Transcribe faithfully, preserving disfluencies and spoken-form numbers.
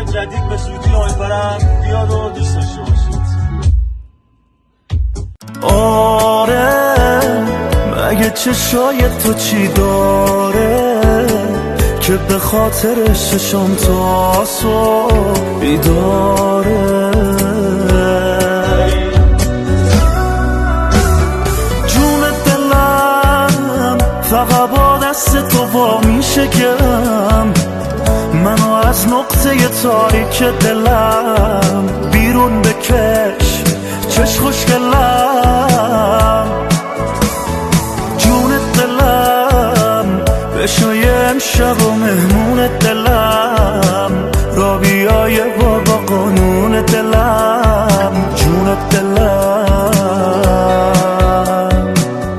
آلبوم جدید به زودی امیدوارم بیاد و دوست داشته باشید. آره مگه چشای تو چی داره که به خاطر ششم تا صبح بیداره؟ جون دلم فقط با دست تو وا میشه گم، منو از نقطه تاریک دلم بیرون بکش چش خوشگلم. جون دلم بشو یه امشب و مهمون دلم،